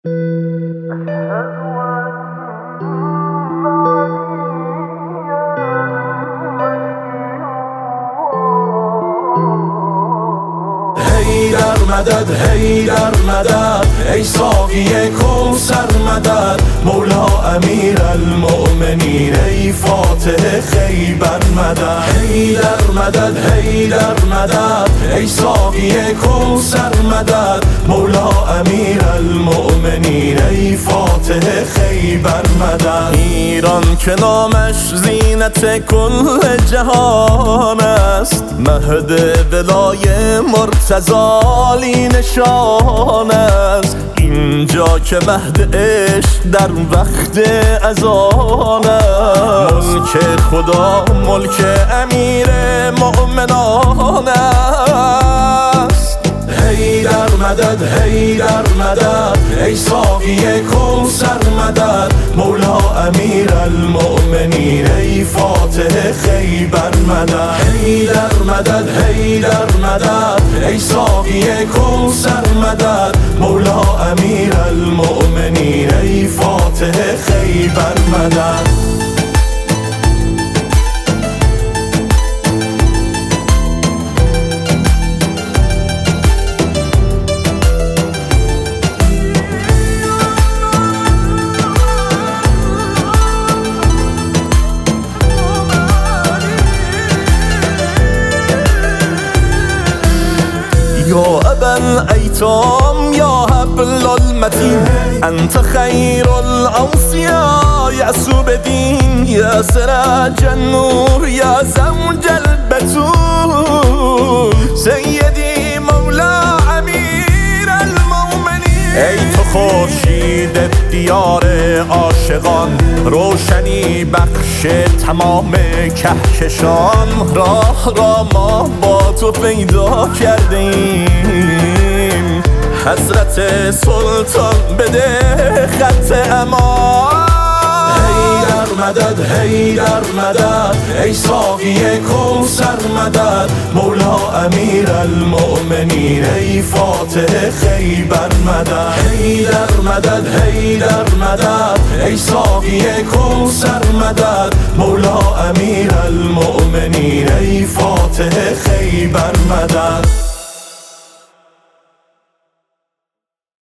حیدر مدد حیدر مدد ای ساقی کوثر مدد مولا امیر المؤمنین ای فاتح خیبر مدد حیدر مدد حیدر مدد ای ساقی کوثر مدد مولا امیر المؤمنین ای فاتح خیبر مدد ایران که نامش زینت کل جهان است مهد ولای مرتضی علی نشان است اینجا که مهد عشق در وقت اذان است ملک خدا ملک امیر مؤمنان است حیدر مدد حیدر مدد ای ساقی کوثر مدد مولا امیر المؤمنین ای فاتح خیبر مدد حیدر مدد حیدر مدد ای ساقی کوثر مدد مولا امیر المؤمنین ای فاتح خیبر مدد یا ابا الایتام یا حبل المتین انت خیر الاوصیاء یعصوب دین یا سراج النور یا زوج البتول سیدی مولا امیر المؤمنین ای تو خورشید دیار عاشقان روشنی بخش تمام کهکشان راه را ما با تو پیدا کردیم حضرت سلطان بده خط امان حیدر مدد حیدر مدد ای ساقی کوثر مدد مولا امیر المؤمنین ای فاتح خیبر مدد حیدر مدد حیدر مدد ای ساقی کوثر مدد مولا امیر المؤمنین ای فاتح خیبر مدد